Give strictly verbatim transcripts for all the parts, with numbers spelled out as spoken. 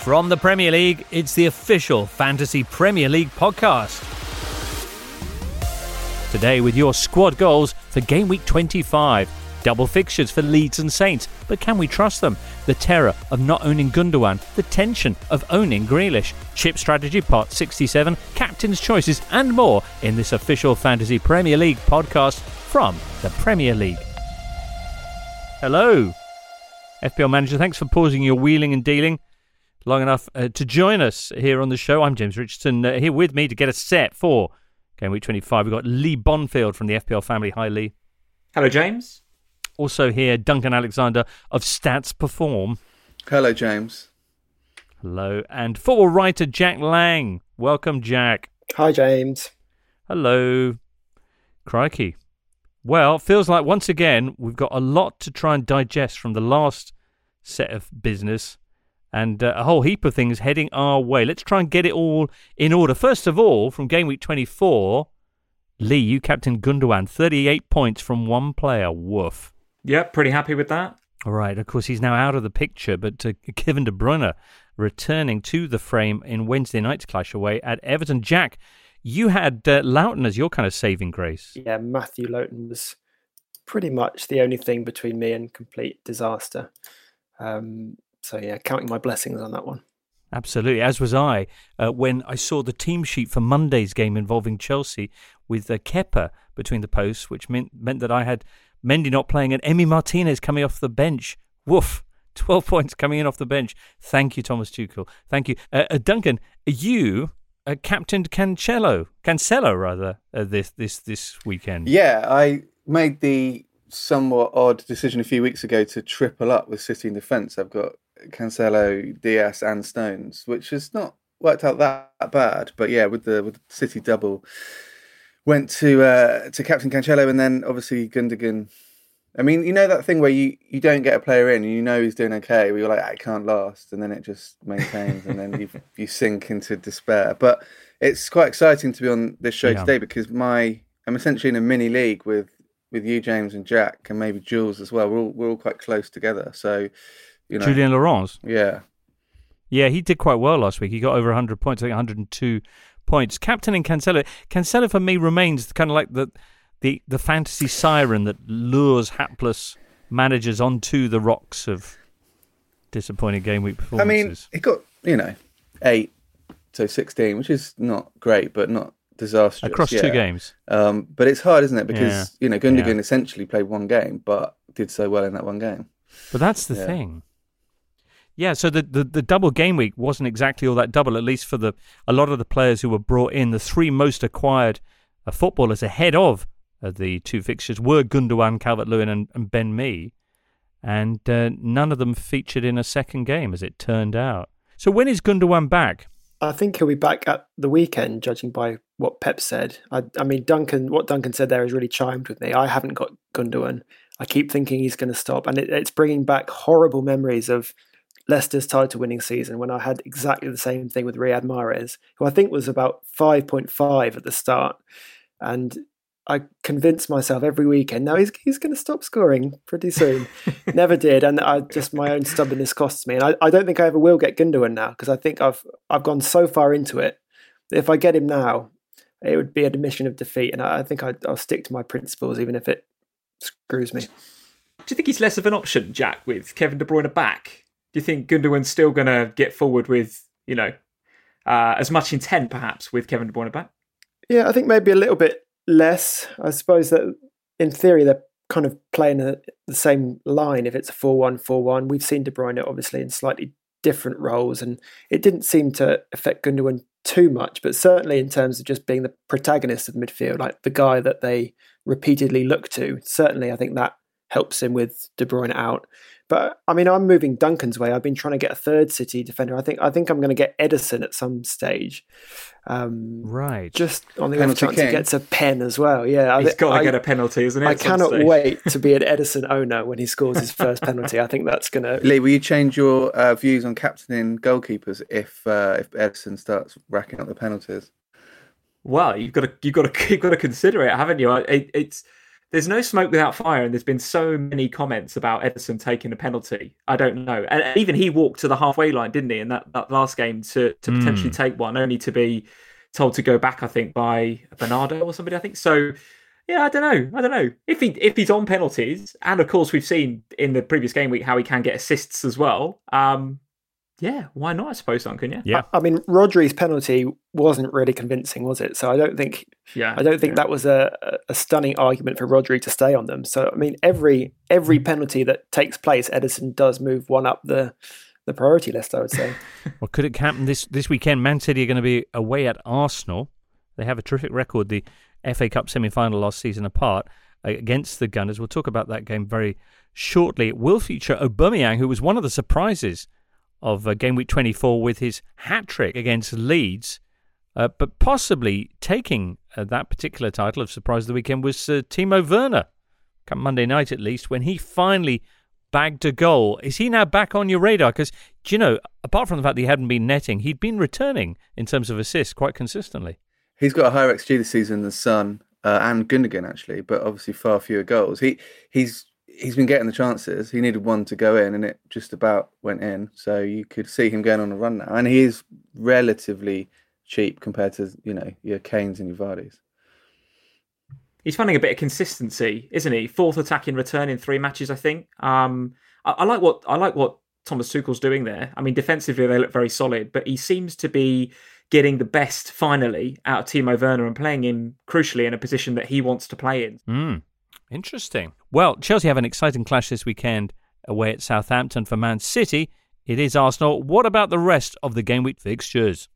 From the Premier League, it's the official Fantasy Premier League podcast. Today with your squad goals for Game Week twenty-five. Double fixtures for Leeds and Saints, but can we trust them? The terror of not owning Gundogan, the tension of owning Grealish, chip strategy part sixty-seven, captain's choices and more in this official Fantasy Premier League podcast from the Premier League. Hello, F P L manager, thanks for pausing your wheeling and dealing long enough uh, to join us here on the show. I'm James Richardson, uh, here with me to get us set for Game Week twenty-five. We've got Lee Bonfield from the F P L family. Hi, Lee. Hello, James. Also here, Duncan Alexander of Stats Perform. Hello, James. Hello. And football writer Jack Lang. Welcome, Jack. Hi, James. Hello. Crikey. Well, feels like once again we've got a lot to try and digest from the last set of business and uh, a whole heap of things heading our way. Let's try and get it all in order. First of all, from Game Week twenty-four, Lee, you captained Gundogan, thirty-eight points from one player. Woof. Yep, pretty happy with that. All right, of course, he's now out of the picture, but uh, Kevin De Bruyne returning to the frame in Wednesday night's clash away at Everton. Jack, you had uh, Loughton as your kind of saving grace. Yeah, Matthew Loughton was pretty much the only thing between me and complete disaster. Um, so, yeah, counting my blessings on that one. Absolutely, as was I, uh, when I saw the team sheet for Monday's game involving Chelsea with uh, Kepa between the posts, which meant, meant that I had Mendy not playing and Emi Martinez coming off the bench. Woof, twelve points coming in off the bench. Thank you, Thomas Tuchel. Thank you. Uh, uh, Duncan, you uh, captained Cancelo, Cancelo rather, uh, this, this, this weekend. Yeah, I made the somewhat odd decision a few weeks ago to triple up with City in defence. I've got Cancelo, Diaz and Stones, which has not worked out that, that bad. But yeah, with the with the City double, went to uh, to captain Cancelo and then obviously Gundogan. I mean, you know that thing where you, you don't get a player in and you know he's doing okay, where you're like, ah, it can't last, and then it just maintains and then you you sink into despair. But it's quite exciting to be on this show yeah. today because my I'm essentially in a mini league with, with you, James, and Jack, and maybe Jules as well. We're all we're all quite close together, so. You know, Julien Laurence. Yeah. Yeah, he did quite well last week. He got over one hundred points, I think one hundred two points. Captaining Cancelo. Cancelo for me remains kind of like the, the, the fantasy siren that lures hapless managers onto the rocks of disappointing game week performances. I mean, he got, you know, eight, so sixteen, which is not great, but not disastrous. Across yeah. two games. Um, but it's hard, isn't it? Because, yeah. you know, Gundogan yeah. essentially played one game, but did so well in that one game. But that's the yeah. thing. Yeah, so the, the, the double game week wasn't exactly all that double, at least for the a lot of the players who were brought in. The three most acquired uh, footballers ahead of uh, the two fixtures were Gundogan, Calvert-Lewin and, and Ben Mee. And uh, none of them featured in a second game, as it turned out. So when is Gundogan back? I think he'll be back at the weekend, judging by what Pep said. I, I mean, Duncan, what Duncan said there has really chimed with me. I haven't got Gundogan. I keep thinking he's going to stop. And it, it's bringing back horrible memories of Leicester's title-winning season when I had exactly the same thing with Riyad Mahrez, who I think was about five point five at the start. And I convinced myself every weekend, no, he's he's going to stop scoring pretty soon. Never did. And I just my own stubbornness costs me. And I, I don't think I ever will get Gundogan now because I think I've I've gone so far into it that if I get him now, it would be an admission of defeat. And I, I think I, I'll stick to my principles even if it screws me. Do you think he's less of an option, Jack, with Kevin De Bruyne back? Do you think Gundogan's still going to get forward with, you know, uh, as much intent perhaps with Kevin De Bruyne back? Yeah, I think maybe a little bit less. I suppose that in theory they're kind of playing a, the same line if it's a four one four one. We've seen De Bruyne obviously in slightly different roles and it didn't seem to affect Gundogan too much, but certainly in terms of just being the protagonist of midfield, like the guy that they repeatedly look to, certainly I think that helps him with De Bruyne out. But I mean, I'm moving Duncan's way. I've been trying to get a third City defender. I think I think I'm going to get Edison at some stage. Um, right. Just on the off chance he gets a pen as well. Yeah, he's got to I, get a penalty, isn't it? I cannot wait to be an Edison owner when he scores his first penalty. I think that's going to. Lee, will you change your uh, views on captaining goalkeepers if uh, if Edison starts racking up the penalties? Well, you've got to you've got to you've got to consider it, haven't you? It, it's there's no smoke without fire, and there's been so many comments about Ederson taking a penalty. I don't know. And even he walked to the halfway line, didn't he, in that, that last game to, to mm. potentially take one, only to be told to go back, I think, by Bernardo or somebody, I think. So, yeah, I don't know. I don't know. If he if he's on penalties, and of course we've seen in the previous game week how he can get assists as well, um, yeah, why not, I suppose, Duncan, yeah? Yeah. I, I mean, Rodri's penalty wasn't really convincing, was it? So I don't think yeah, I don't think yeah. that was a, a stunning argument for Rodri to stay on them. So, I mean, every every penalty that takes place, Ederson does move one up the, the priority list, I would say. Well, could it happen this, this weekend? Man City are going to be away at Arsenal. They have a terrific record, the F A Cup semi-final last season apart against the Gunners. We'll talk about that game very shortly. It will feature Aubameyang, who was one of the surprises of uh, game week twenty-four with his hat-trick against Leeds. Uh, but possibly taking uh, that particular title of Surprise of the Weekend was uh, Timo Werner, come Monday night at least, when he finally bagged a goal. Is he now back on your radar? Because, do you know, apart from the fact that he hadn't been netting, he'd been returning in terms of assists quite consistently. He's got a higher X G this season than Son uh, and Gundogan, actually, but obviously far fewer goals. He He's he's been getting the chances. He needed one to go in, and it just about went in. So you could see him going on a run now. And he is relatively cheap compared to, you know, your Kanes and your Vardys. He's finding a bit of consistency, isn't he? Fourth attacking return in three matches, I think. Um, I, I like what I like what Thomas Tuchel's doing there. I mean, defensively they look very solid, but he seems to be getting the best finally out of Timo Werner and playing him crucially in a position that he wants to play in. Mm, interesting. Well, Chelsea have an exciting clash this weekend away at Southampton. For Man City, it is Arsenal. What about the rest of the game week fixtures?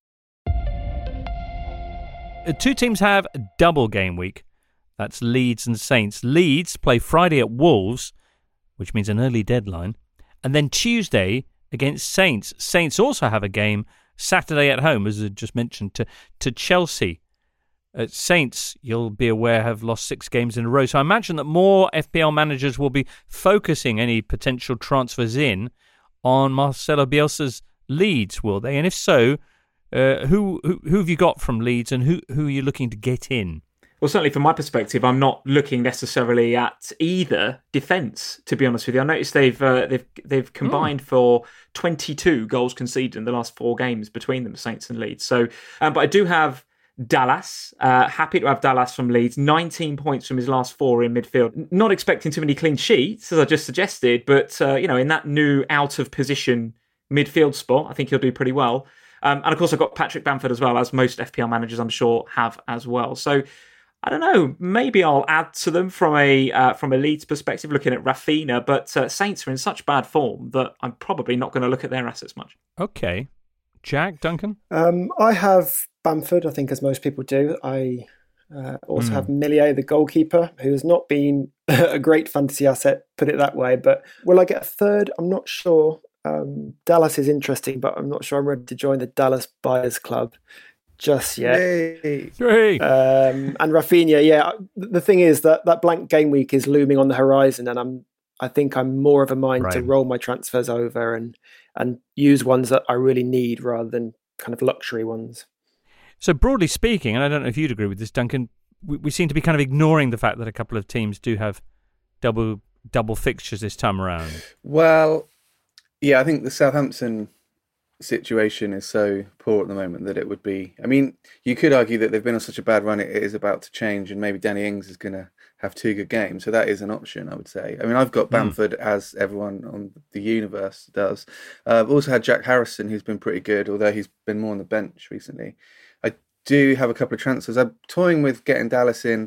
Two teams have a double game week. That's Leeds and Saints. Leeds play Friday at Wolves, which means an early deadline. And then Tuesday against Saints. Saints also have a game Saturday at home, as I just mentioned, to, to Chelsea. Uh, Saints, you'll be aware, have lost six games in a row. So I imagine that more F P L managers will be focusing any potential transfers in on Marcelo Bielsa's Leeds, will they? And if so, uh, who, who who have you got from Leeds, and who, who are you looking to get in? Well, certainly from my perspective, I'm not looking necessarily at either defence. To be honest with you, I noticed they've uh, they've they've combined mm. for twenty-two goals conceded in the last four games between them, Saints and Leeds. So, um, but I do have Dallas. Uh, happy to have Dallas from Leeds. nineteen points from his last four in midfield. Not expecting too many clean sheets, as I just suggested, but uh, you know, in that new out of position midfield spot, I think he'll do pretty well. Um, and of course, I've got Patrick Bamford as well, as most F P L managers, I'm sure, have as well. So, I don't know. Maybe I'll add to them from a uh, from a Leeds perspective, looking at Rafinha. But uh, Saints are in such bad form that I'm probably not going to look at their assets much. Okay, Jack, Duncan. Um, I have Bamford. I think as most people do. I uh, also mm. have Millier, the goalkeeper, who has not been a great fantasy asset, put it that way. But will I get a third? I'm not sure. Um, Dallas is interesting, but I'm not sure I'm ready to join the Dallas Buyers Club just yet. Yay. Yay. Um, and Rafinha, yeah. The thing is that that blank game week is looming on the horizon, and I'm, I think I'm more of a mind right. to roll my transfers over and and use ones that I really need rather than kind of luxury ones. So broadly speaking, and I don't know if you'd agree with this, Duncan, we, we seem to be kind of ignoring the fact that a couple of teams do have double double fixtures this time around. Well, yeah, I think the Southampton situation is so poor at the moment that it would be, I mean, you could argue that they've been on such a bad run, it is about to change, and maybe Danny Ings is going to have two good games, so that is an option, I would say. I mean, I've got Bamford, mm. as everyone on the universe does. Uh, I've also had Jack Harrison, who's been pretty good, although he's been more on the bench recently. I do have a couple of transfers. I'm toying with getting Dallas in,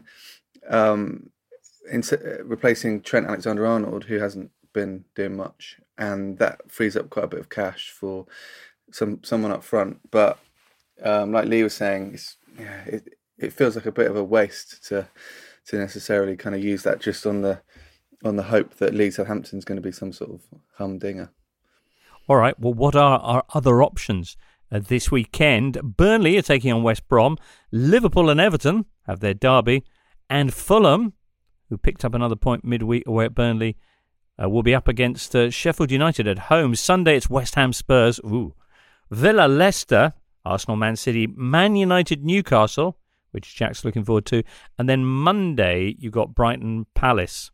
um, in uh, replacing Trent Alexander-Arnold, who hasn't been doing much, and that frees up quite a bit of cash for some someone up front. But um, like Lee was saying, it's, yeah, it it feels like a bit of a waste to to necessarily kind of use that just on the on the hope that Leeds Southampton's going to be some sort of humdinger. All right. Well, what are our other options uh, this weekend? Burnley are taking on West Brom. Liverpool and Everton have their derby, and Fulham, who picked up another point midweek away at Burnley, Uh, will be up against uh, Sheffield United at home. Sunday, it's West Ham Spurs. Ooh. Villa Leicester, Arsenal Man City, Man United Newcastle, which Jack's looking forward to. And then Monday, you've got Brighton Palace.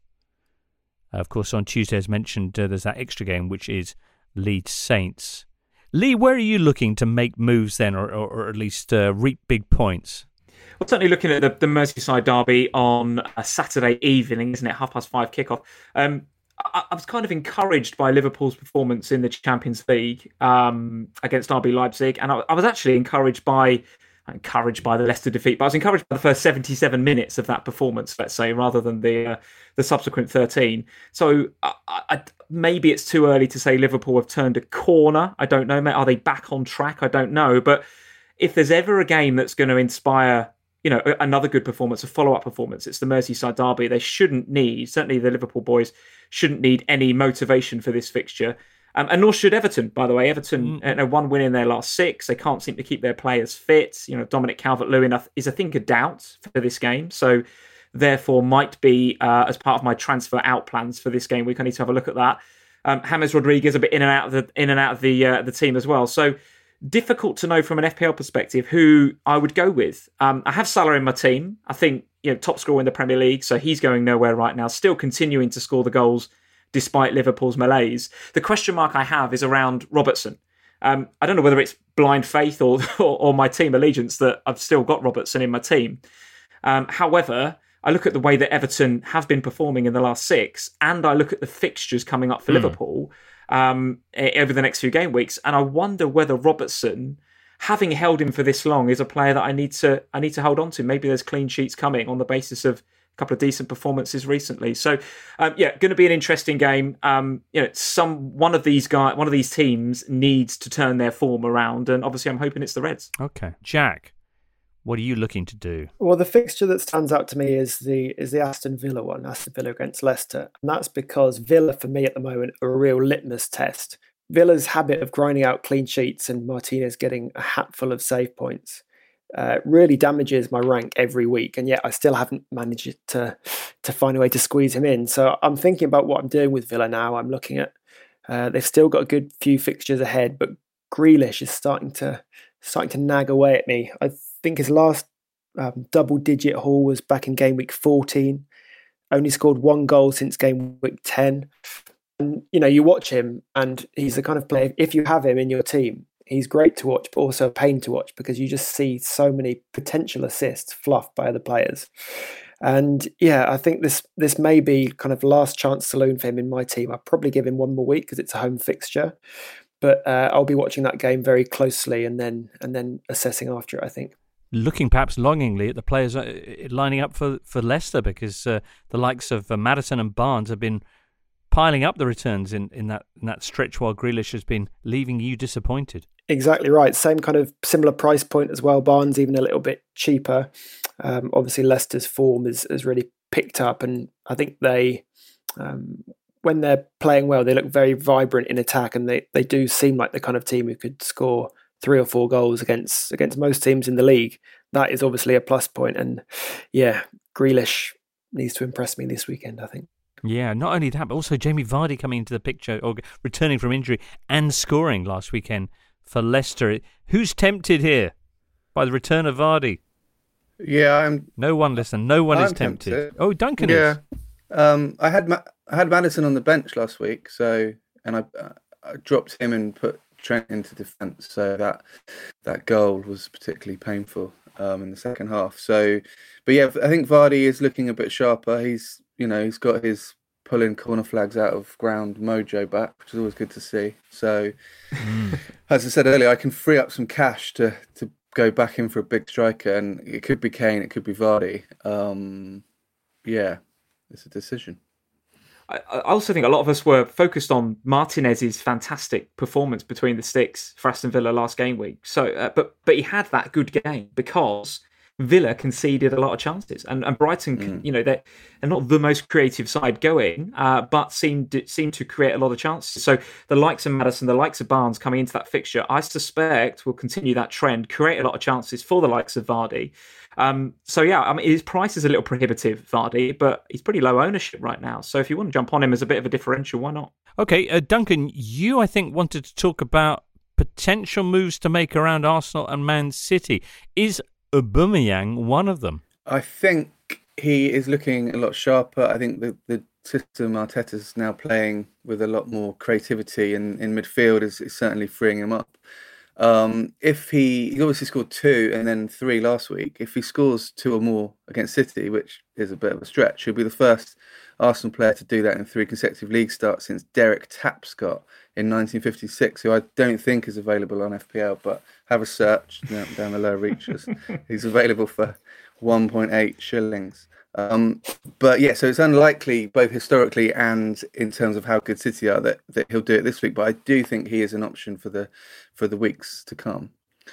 Uh, of course, on Tuesday, as mentioned, uh, there's that extra game, which is Leeds Saints. Lee, where are you looking to make moves then, or, or, or at least uh, reap big points? Well, certainly looking at the, the Merseyside derby on a Saturday evening, isn't it? Half past five kickoff. Um, I, I was kind of encouraged by Liverpool's performance in the Champions League um, against R B Leipzig, and I, I was actually encouraged by encouraged by the Leicester defeat, but I was encouraged by the first seventy-seven minutes of that performance, let's say, rather than the uh, the subsequent thirteen. So I, I, maybe it's too early to say Liverpool have turned a corner. I don't know. Are they back on track? I don't know. But if there's ever a game that's going to inspire, you know, another good performance, a follow-up performance, it's the Merseyside derby. They shouldn't need, certainly the Liverpool boys, shouldn't need any motivation for this fixture. Um, and nor should Everton, by the way. Everton, mm. you know, one win in their last six. They can't seem to keep their players fit. You know, Dominic Calvert-Lewin is, I think, a doubt for this game. So, therefore, might be, uh, as part of my transfer out plans for this game week, I need to have a look at that. Um, James Rodriguez a bit in and out of the in and out of the uh, the team as well. So, difficult to know from an F P L perspective who I would go with. Um, I have Salah in my team. I think, you know, top scorer in the Premier League, so he's going nowhere right now. Still continuing to score the goals despite Liverpool's malaise. The question mark I have is around Robertson. Um, I don't know whether it's blind faith or, or or my team allegiance that I've still got Robertson in my team. Um, however, I look at the way that Everton have been performing in the last six, and I look at the fixtures coming up for mm. Liverpool um, over the next few game weeks, and I wonder whether Robertson, having held him for this long, is a player that I need to I need to hold on to. Maybe there's clean sheets coming on the basis of couple of decent performances recently. So, um, yeah, going to be an interesting game. Um, you know, some one of these guys, one of these teams needs to turn their form around, and obviously, I'm hoping it's the Reds. Okay, Jack, what are you looking to do? Well, the fixture that stands out to me is the is the Aston Villa one, Aston Villa against Leicester, and that's because Villa, for me at the moment, are a real litmus test. Villa's habit of grinding out clean sheets and Martinez getting a hatful of save points Uh, really damages my rank every week, and yet I still haven't managed to to find a way to squeeze him in. So I'm thinking about what I'm doing with Villa now. I'm looking at uh, they've still got a good few fixtures ahead, but Grealish is starting to starting to nag away at me. I think his last um, double-digit haul was back in game week fourteen. Only scored one goal since game week ten. And you know, you watch him, and he's the kind of player. If you have him in your team, he's great to watch, but also a pain to watch because you just see so many potential assists fluffed by other players. And yeah, I think this this may be kind of last chance saloon for him in my team. I'll probably give him one more week because it's a home fixture, but uh, I'll be watching that game very closely and then and then assessing after it, I think. Looking perhaps longingly at the players uh, lining up for, for Leicester, because uh, the likes of uh, Maddison and Barnes have been piling up the returns in, in that in that stretch while Grealish has been leaving you disappointed. Exactly right. Same kind of similar price point as well. Barnes even a little bit cheaper. Um, obviously, Leicester's form is, has really picked up, and I think they, um, when they're playing well, they look very vibrant in attack, and they, they do seem like the kind of team who could score three or four goals against against most teams in the league. That is obviously a plus point, and yeah, Grealish needs to impress me this weekend, I think. Yeah, not only that, but also Jamie Vardy coming into the picture, or returning from injury and scoring last weekend for Leicester. Who's tempted here by the return of Vardy? Yeah, I'm. No one, listen. No one I'm is tempted. tempted. Oh, Duncan yeah. is. Um, I had Ma- I had Maddison on the bench last week, so and I, uh, I dropped him and put Trent into defence. So that that goal was particularly painful um, in the second half. So, but yeah, I think Vardy is looking a bit sharper. He's you know he's got his pulling corner flags out of ground mojo back, which is always good to see. So, mm. as I said earlier, I can free up some cash to to go back in for a big striker, and it could be Kane, it could be Vardy. Um, yeah, it's a decision. I, I also think a lot of us were focused on Martinez's fantastic performance between the sticks for Aston Villa last game week. So, uh, but but he had that good game because Villa conceded a lot of chances, and, and Brighton, mm. you know, they're, they're not the most creative side going, uh, but seemed seemed to create a lot of chances. So the likes of Maddison, the likes of Barnes coming into that fixture, I suspect will continue that trend, create a lot of chances for the likes of Vardy. Um, so yeah, I mean, his price is a little prohibitive, Vardy, but he's pretty low ownership right now. So if you want to jump on him as a bit of a differential, why not? Okay, uh, Duncan, you I think wanted to talk about potential moves to make around Arsenal and Man City. Is Aubameyang one of them? I think he is looking a lot sharper. I think the, the system Arteta's now playing with a lot more creativity in, in midfield is, is certainly freeing him up. Um, if he, he obviously scored two and then three last week. If he scores two or more against City, which is a bit of a stretch, he'll be the first Arsenal player to do that in three consecutive league starts since Derek Tapscott in nineteen fifty-six, who I don't think is available on F P L, but have a search down, down the low reaches. He's available for one point eight shillings. Um, but yeah, so it's unlikely, both historically and in terms of how good City are, that, that he'll do it this week. But I do think he is an option for the for the weeks to come.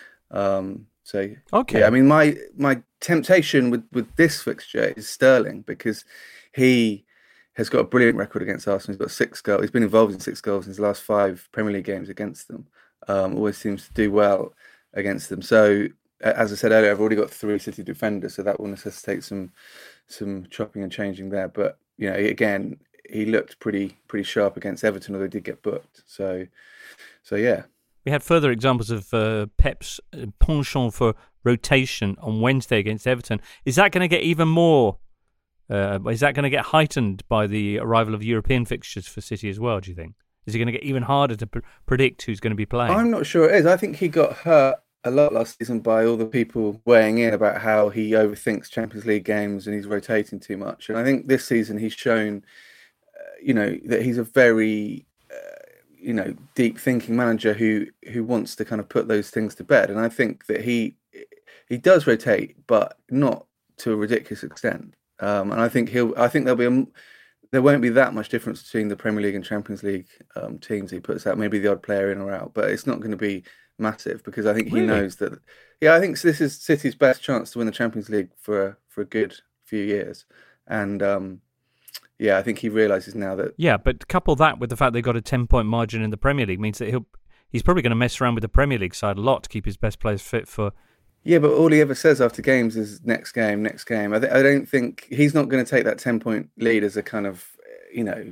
Um, so okay, yeah, I mean, my my temptation with, with this fixture is Sterling, because he has got a brilliant record against Arsenal. He's got six goals. He's been involved in six goals in his last five Premier League games against them. Um, always seems to do well against them. So as I said earlier, I've already got three City defenders, so that will necessitate some some chopping and changing there. But you know, again, he looked pretty pretty sharp against Everton, although he did get booked. So, so yeah. We had further examples of uh, Pep's penchant for rotation on Wednesday against Everton. Is that going to get even more? Uh, is that going to get heightened by the arrival of European fixtures for City as well? Do you think? Is it going to get even harder to pr- predict who's going to be playing? I'm not sure it is. I think he got hurt a lot last season by all the people weighing in about how he overthinks Champions League games and he's rotating too much. And I think this season he's shown, uh, you know, that he's a very, uh, you know, deep thinking manager who who wants to kind of put those things to bed. And I think that he he does rotate, but not to a ridiculous extent. Um, and I think he'll. I think there'll be a, there won't be that much difference between the Premier League and Champions League um, teams he puts out. Maybe the odd player in or out, but it's not going to be massive, because I think he really? knows that. Yeah, I think this is City's best chance to win the Champions League for a, for a good few years, and um, yeah, I think he realises now that. Yeah, but couple that with the fact they've got a ten point margin in the Premier League means that he'll he's probably going to mess around with the Premier League side a lot to keep his best players fit for. Yeah, but all he ever says after games is next game, next game. I, th- I don't think he's not going to take that ten point lead as a kind of, you know,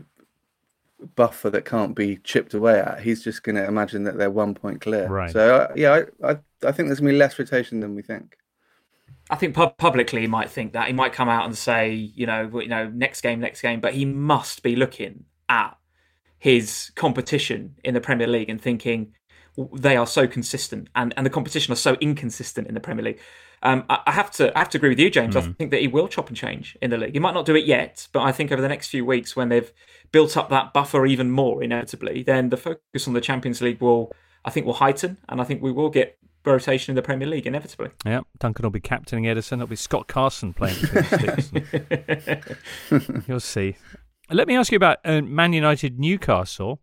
buffer that can't be chipped away at. He's just going to imagine that they're one point clear. Right. So uh, yeah, I, I I think there's going to be less rotation than we think. I think pub- publicly he might think that. He might come out and say, you know, you know, next game, next game. But he must be looking at his competition in the Premier League and thinking they are so consistent, and, and the competition are so inconsistent in the Premier League. Um, I, I have to I have to agree with you, James. Mm. I think that he will chop and change in the league. He might not do it yet, but I think over the next few weeks, when they've built up that buffer even more, inevitably, then the focus on the Champions League will, I think, will heighten, and I think we will get rotation in the Premier League inevitably. Yeah, Duncan will be captaining Ederson. It'll be Scott Carson playing between the sticks. You'll see. Let me ask you about uh, Man United Newcastle,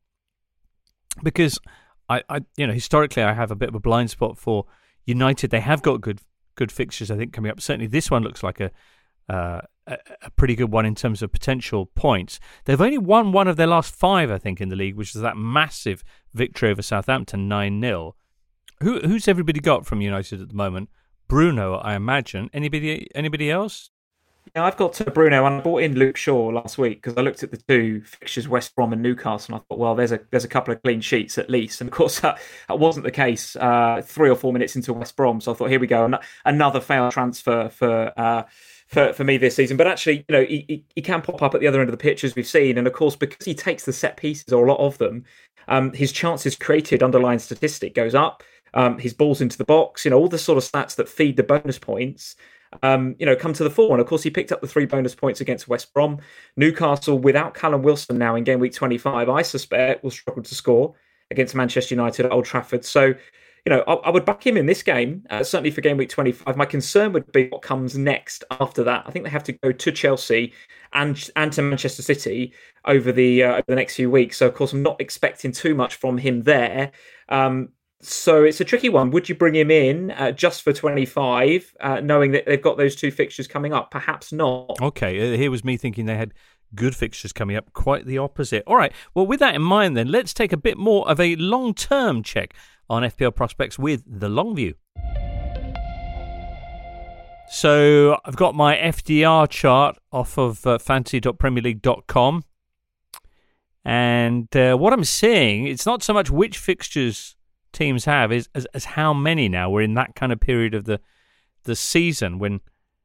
because I, I, you know, historically I have a bit of a blind spot for United. They have got good good fixtures, I think, coming up. Certainly this one looks like a, uh, a a pretty good one in terms of potential points. They've only won one of their last five, I think, in the league, which is that massive victory over Southampton, nine nil. Who Who's everybody got from United at the moment? Bruno, I imagine. Anybody Anybody else? Yeah, I've got Bruno, and I brought in Luke Shaw last week because I looked at the two fixtures, West Brom and Newcastle, and I thought, well, there's a there's a couple of clean sheets at least. And of course, that, that wasn't the case uh, three or four minutes into West Brom. So I thought, here we go, an- another failed transfer for uh, for for me this season. But actually, you know, he, he, he can pop up at the other end of the pitch, as we've seen. And of course, because he takes the set pieces, or a lot of them, um, his chances created, underlying statistic, goes up. Um, his balls into the box, you know, all the sort of stats that feed the bonus points. Um, you know, come to the fore. And of course, he picked up the three bonus points against West Brom. Newcastle, without Callum Wilson now in game week twenty-five, I suspect will struggle to score against Manchester United at Old Trafford. So, you know, I, I would back him in this game, uh, certainly for game week twenty-five. My concern would be what comes next after that. I think they have to go to Chelsea and and to Manchester City over the uh, over the next few weeks. So, of course, I'm not expecting too much from him there. Um, So it's a tricky one. Would you bring him in uh, just for twenty-five, uh, knowing that they've got those two fixtures coming up? Perhaps not. Okay, uh, here was me thinking they had good fixtures coming up. Quite the opposite. All right, well, with that in mind then, let's take a bit more of a long-term check on F P L prospects with The Long View. So I've got my F D R chart off of uh, fantasy dot premier league dot com. And uh, what I'm seeing, it's not so much which fixtures teams have is as, as how many now. We're in that kind of period of the the season, when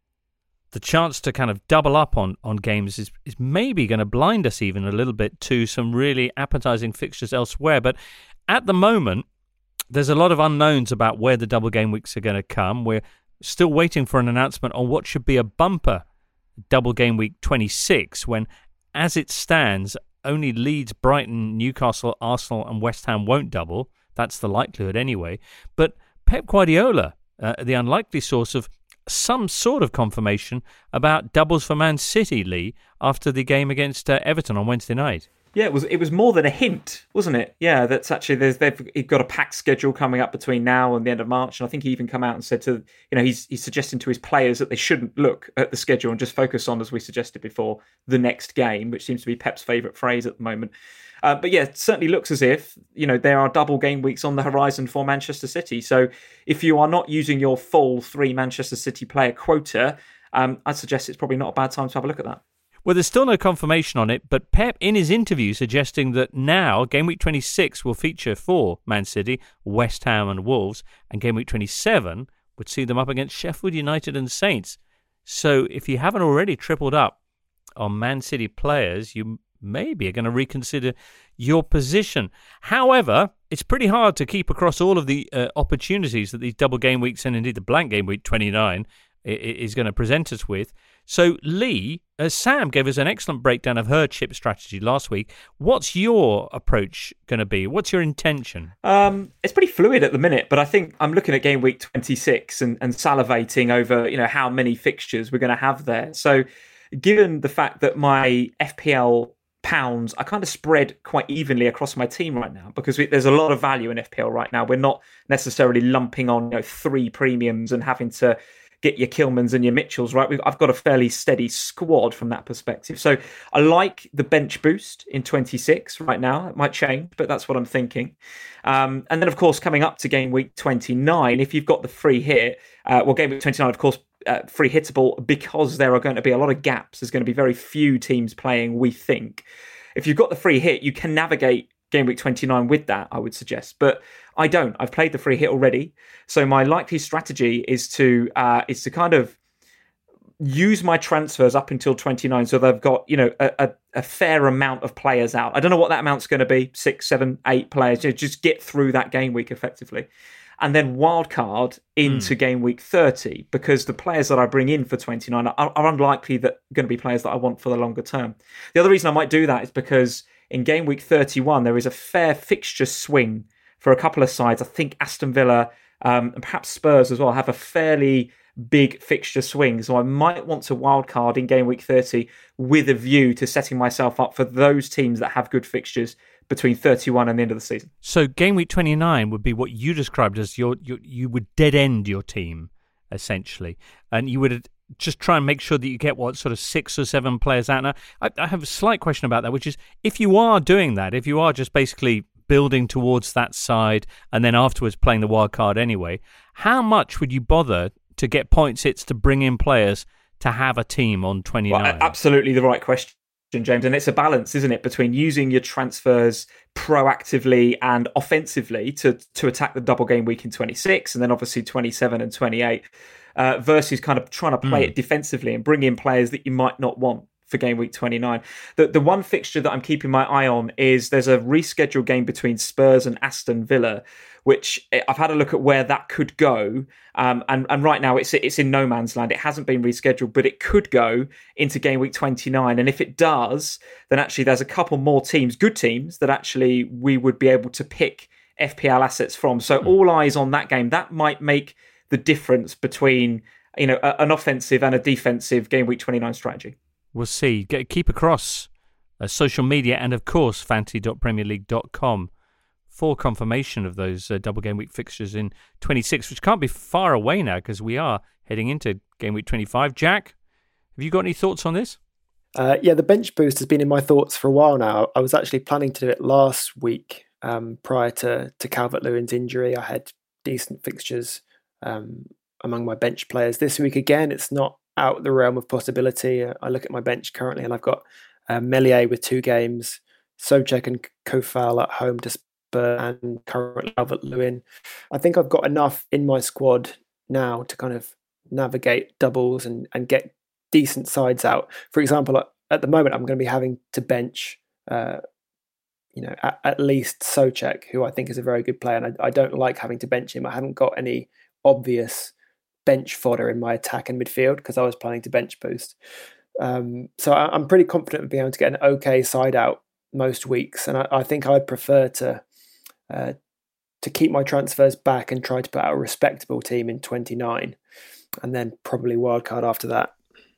the chance to kind of double up on, on games is, is maybe going to blind us even a little bit to some really appetizing fixtures elsewhere. But at the moment, there's a lot of unknowns about where the double game weeks are going to come. We're still waiting for an announcement on what should be a bumper double game week twenty-six, when, as it stands, only Leeds, Brighton, Newcastle, Arsenal and West Ham won't double. That's the likelihood anyway. But Pep Guardiola, uh, the unlikely source of some sort of confirmation about doubles for Man City, Lee, after the game against uh, Everton on Wednesday night. Yeah, it was it was more than a hint, wasn't it? Yeah, that's actually there's they've got a packed schedule coming up between now and the end of March, and I think he even come out and said to you know he's he's suggesting to his players that they shouldn't look at the schedule and just focus on, as we suggested before, the next game, which seems to be Pep's favourite phrase at the moment. Uh, but yeah, it certainly looks as if you know there are double game weeks on the horizon for Manchester City. So if you are not using your full three Manchester City player quota, um, I'd suggest it's probably not a bad time to have a look at that. Well, there's still no confirmation on it, but Pep, in his interview, suggesting that now Game Week twenty-six will feature for Man City, West Ham and Wolves, and Game Week twenty-seven would see them up against Sheffield United and Saints. So if you haven't already tripled up on Man City players, you maybe are going to reconsider your position. However, it's pretty hard to keep across all of the uh, opportunities that these double game weeks and indeed the blank game week twenty-nine is going to present us with. So, Lee, uh, Sam gave us an excellent breakdown of her chip strategy last week. What's your approach going to be? What's your intention? Um, it's pretty fluid at the minute, but I think I'm looking at game week twenty-six and, and salivating over, you know, how many fixtures we're going to have there. So, given the fact that my F P L pounds are kind of spread quite evenly across my team right now, because we, there's a lot of value in F P L right now. We're not necessarily lumping on, you know, three premiums and having to get your Kilmans and your Mitchells, right? We've, I've got a fairly steady squad from that perspective. So I like the bench boost in twenty-six right now. It might change, but that's what I'm thinking. Um, and then, of course, coming up to game week twenty-nine, if you've got the free hit, uh, well, game week twenty-nine, of course, uh, free hittable, because there are going to be a lot of gaps. There's going to be very few teams playing, we think. If you've got the free hit, you can navigate game week twenty-nine with that, I would suggest. But I don't. I've played the free hit already. So my likely strategy is to uh, is to kind of use my transfers up until twenty-nine, so they've got, you know, a, a, a fair amount of players out. I don't know what that amount's going to be, six, seven, eight players. You know, just get through that game week effectively. And then wildcard into mm. game week thirty, because the players that I bring in for twenty-nine are, are unlikely that going to be players that I want for the longer term. The other reason I might do that is because in game week thirty-one, there is a fair fixture swing for a couple of sides. I think Aston Villa um, and perhaps Spurs as well have a fairly big fixture swing. So I might want to wildcard in game week thirty with a view to setting myself up for those teams that have good fixtures between thirty-one and the end of the season. So game week twenty-nine would be what you described as your, your you would dead end your team, essentially. And you would just try and make sure that you get, what, sort of six or seven players out. Now, I, I have a slight question about that, which is, if you are doing that, if you are just basically building towards that side and then afterwards playing the wild card anyway, how much would you bother to get points hits to bring in players to have a team on twenty-nine? Well, absolutely the right question, James. And it's a balance, isn't it, between using your transfers proactively and offensively to, to attack the double game week in twenty-six and then obviously twenty-seven and twenty-eight uh, versus kind of trying to play mm. it defensively and bring in players that you might not want for game week twenty-nine. The the one fixture that I'm keeping my eye on is there's a rescheduled game between Spurs and Aston Villa, which I've had a look at where that could go. Um, and, and right now it's it's in no man's land. It hasn't been rescheduled, but it could go into game week twenty-nine. And if it does, then actually there's a couple more teams, good teams, that actually we would be able to pick F P L assets from. So mm. all eyes on that game. That might make the difference between, you know, a, an offensive and a defensive game week twenty-nine strategy. We'll see. Get, keep across uh, social media and, of course, fantasy dot premier league dot com for confirmation of those uh, double game week fixtures in twenty-six, which can't be far away now because we are heading into game week twenty-five. Jack, have you got any thoughts on this? Uh, yeah, the bench boost has been in my thoughts for a while now. I was actually planning to do it last week um, prior to, to Calvert-Lewin's injury. I had decent fixtures um, among my bench players. This week, again, it's not out the realm of possibility. I look at my bench currently and I've got uh, Meslier with two games, Souček and Kofal at home to Spurs, and currently Calvert-Lewin. I think I've got enough in my squad now to kind of navigate doubles and, and get decent sides out. For example, at the moment, I'm going to be having to bench, uh, you know, at, at least Souček, who I think is a very good player, and I, I don't like having to bench him. I haven't got any obvious bench fodder in my attack and midfield because I was planning to bench boost. Um, so I, I'm pretty confident of being able to get an okay side out most weeks, and I, I think I'd prefer to uh, to keep my transfers back and try to put out a respectable team in twenty-nine, and then probably wildcard after that.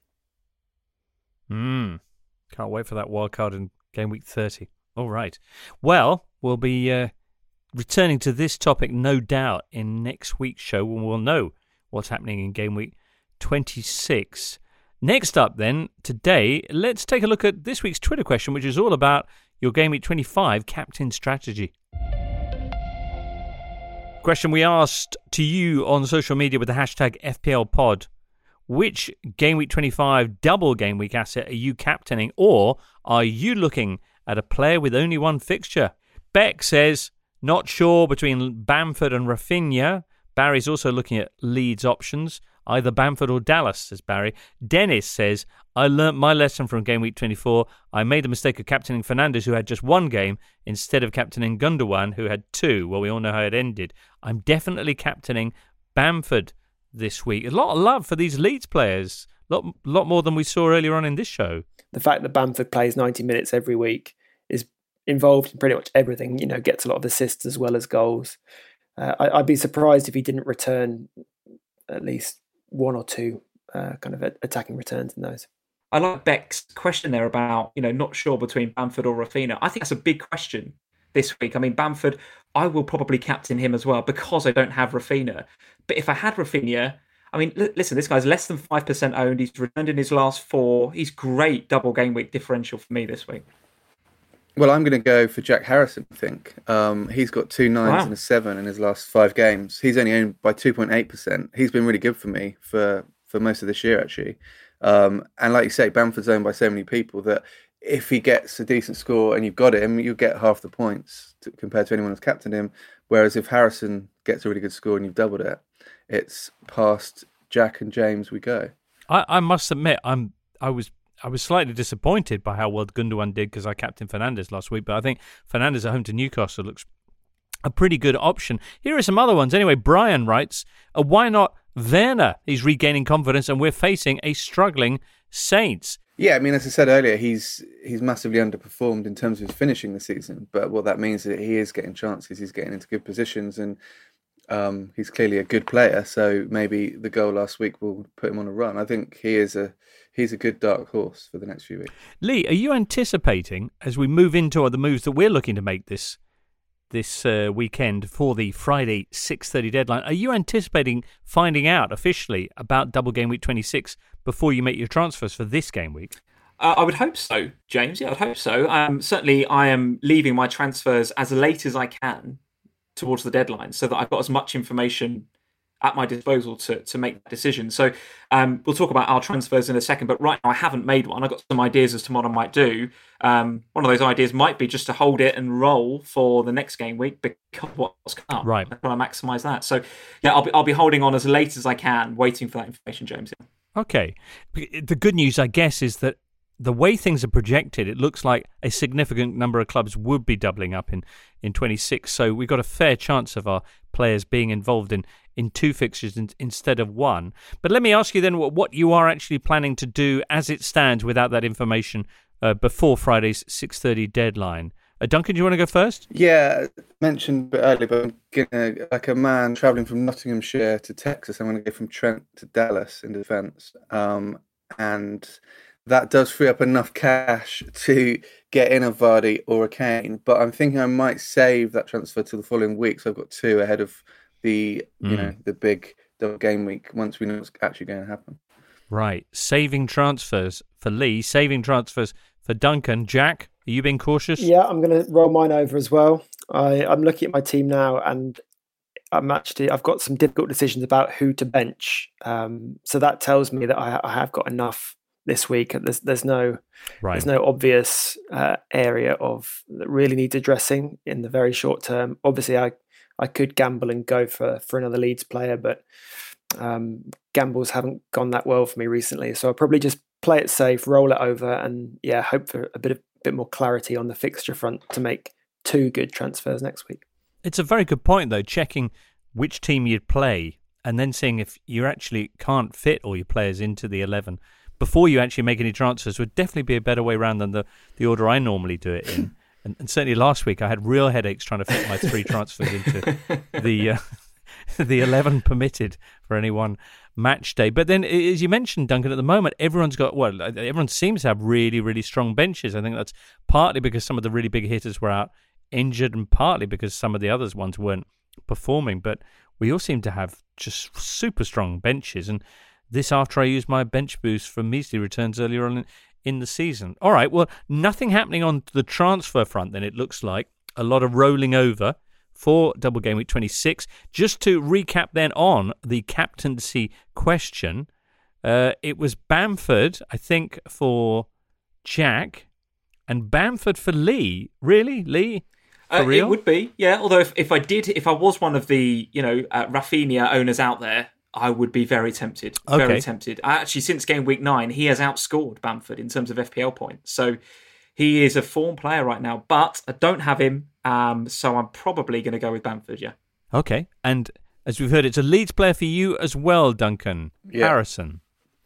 Hmm. Can't wait for that wildcard in game week thirty. All right. Well, we'll be uh, returning to this topic, no doubt, in next week's show when we'll know what's happening in game week twenty-six. Next up, then, today, let's take a look at this week's Twitter question, which is all about your game week twenty-five captain strategy. Question we asked to you on social media with the hashtag F P L pod. Which game week twenty-five double game week asset are you captaining, or are you looking at a player with only one fixture? Beck says, not sure between Bamford and Rafinha. Barry's also looking at Leeds options, either Bamford or Dallas, says Barry. Dennis says, I learnt my lesson from game week twenty-four. I made the mistake of captaining Fernandes, who had just one game, instead of captaining Gundogan, who had two. Well, we all know how it ended. I'm definitely captaining Bamford this week. A lot of love for these Leeds players. A lot, lot more than we saw earlier on in this show. The fact that Bamford plays ninety minutes every week, is involved in pretty much everything, you know, gets a lot of assists as well as goals. Uh, I, I'd be surprised if he didn't return at least one or two uh, kind of attacking returns in those. I like Beck's question there about, you know, not sure between Bamford or Rafinha. I think that's a big question this week. I mean, Bamford, I will probably captain him as well because I don't have Rafinha. But if I had Rafinha, I mean, l- listen, this guy's less than five percent owned. He's returned in his last four. He's great double game week differential for me this week. Well, I'm going to go for Jack Harrison, I think. Um, he's got two nines Wow. and a seven in his last five games. He's only owned by two point eight percent. He's been really good for me for, for most of this year, actually. Um, and like you say, Bamford's owned by so many people that if he gets a decent score and you've got him, you'll get half the points to, compared to anyone who's captained him. Whereas if Harrison gets a really good score and you've doubled it, it's past Jack and James we go. I, I must admit, I'm I was I was slightly disappointed by how well Gundogan did because I captained Fernandes last week, but I think Fernandes at home to Newcastle looks a pretty good option. Here are some other ones. Anyway, Brian writes, uh, why not Werner? He's regaining confidence and we're facing a struggling Saints. Yeah, I mean, as I said earlier, he's he's massively underperformed in terms of his finishing the season. But what that means is that he is getting chances. He's getting into good positions and um, he's clearly a good player. So maybe the goal last week will put him on a run. I think he is a he's a good dark horse for the next few weeks. Lee, are you anticipating, as we move into the moves that we're looking to make this this uh, weekend for the Friday six thirty deadline, are you anticipating finding out officially about double game week twenty-six before you make your transfers for this game week? Uh, I would hope so, James. Yeah, I'd hope so. Um, certainly, I am leaving my transfers as late as I can towards the deadline so that I've got as much information at my disposal to, to make that decision. So um, we'll talk about our transfers in a second, but right now I haven't made one. I've got some ideas as to what I might do. Um, one of those ideas might be just to hold it and roll for the next game week because what's come up. Right. I want to maximise that. So yeah, I'll be, I'll be holding on as late as I can, waiting for that information, James. Yeah. Okay. The good news, I guess, is that the way things are projected, it looks like a significant number of clubs would be doubling up in, in twenty-six. So we've got a fair chance of our players being involved in, in two fixtures in, instead of one. But let me ask you then what, what you are actually planning to do as it stands without that information uh, before Friday's six thirty deadline. Uh, Duncan, do you want to go first? Yeah, mentioned a bit earlier, but I'm gonna, like a man travelling from Nottinghamshire to Texas, I'm going to go from Trent to Dallas in defence. Um, and that does free up enough cash to get in a Vardy or a Kane. But I'm thinking I might save that transfer to the following week. So I've got two ahead of the, mm. you know, the big double game week once we know what's actually going to happen. Right. Saving transfers for Lee, saving transfers for Duncan. Jack, are you being cautious? Yeah, I'm going to roll mine over as well. I, I'm looking at my team now and I'm actually, I've got some difficult decisions about who to bench. Um, so that tells me that I, I have got enough this week. There's there's no right. there's no obvious uh, area of that really needs addressing in the very short term. Obviously, I I could gamble and go for, for another Leeds player, but Um, gambles haven't gone that well for me recently, so I'll probably just play it safe, roll it over, and yeah, hope for a bit of bit more clarity on the fixture front to make two good transfers next week. It's a very good point, though, checking which team you'd play and then seeing if you actually can't fit all your players into the eleven before you actually make any transfers would definitely be a better way around than the, the order I normally do it in. and, and certainly last week I had real headaches trying to fit my three transfers into the uh, the eleven permitted for any one match day. But then, as you mentioned, Duncan, at the moment, everyone's got, well, everyone seems to have really, really strong benches. I think that's partly because some of the really big hitters were out injured and partly because some of the others ones weren't performing. But we all seem to have just super strong benches. And this after I used my bench boost for measly returns earlier on in, in the season. All right, well, nothing happening on the transfer front then, it looks like. A lot of rolling over for Double Game Week twenty-six. Just to recap then on the captaincy question, uh, it was Bamford, I think, for Jack, and Bamford for Lee. Really, Lee? For uh, real? It would be, yeah. Although if, if I did, if I was one of the, you know, uh, Rafinha owners out there, I would be very tempted. Okay. Very tempted. Actually, since game week nine, he has outscored Bamford in terms of F P L points. So he is a form player right now, but I don't have him. Um, so I'm probably going to go with Bamford, yeah. Okay, and as we've heard, it's a Leeds player for you as well, Duncan. Yeah. Harrison.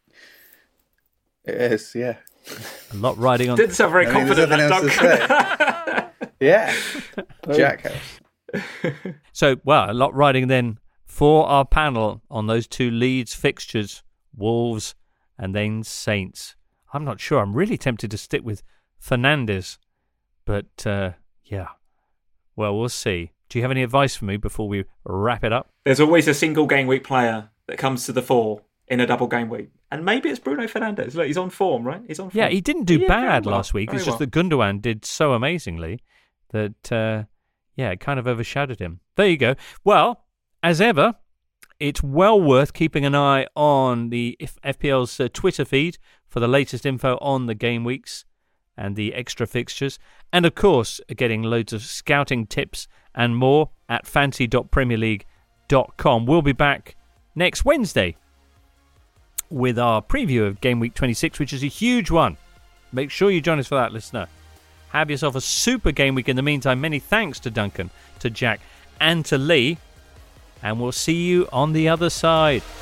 It is, yeah. A lot riding on... Didn't sound very I mean, confident, there's that, nothing else to say. Yeah. Jack House. So, well, a lot riding then for our panel on those two Leeds fixtures, Wolves and then Saints. I'm not sure. I'm really tempted to stick with Fernandes, but uh, yeah. Well, we'll see. Do you have any advice for me before we wrap it up? There's always a single game week player that comes to the fore in a double game week. And maybe it's Bruno Fernandes. Look, he's on form, right? He's on form. Yeah, he didn't do Yeah, bad very well, last week. very It's just well. that Gundogan did so amazingly that, uh, yeah, it kind of overshadowed him. There you go. Well, as ever, it's well worth keeping an eye on the F P L's uh, Twitter feed for the latest info on the game weeks and the extra fixtures. And, of course, getting loads of scouting tips and more at fancy dot premier league dot com. We'll be back next Wednesday with our preview of Game Week twenty-six, which is a huge one. Make sure you join us for that, listener. Have yourself a super game week in the meantime. Many thanks to Duncan, to Jack, and to Lee. And we'll see you on the other side.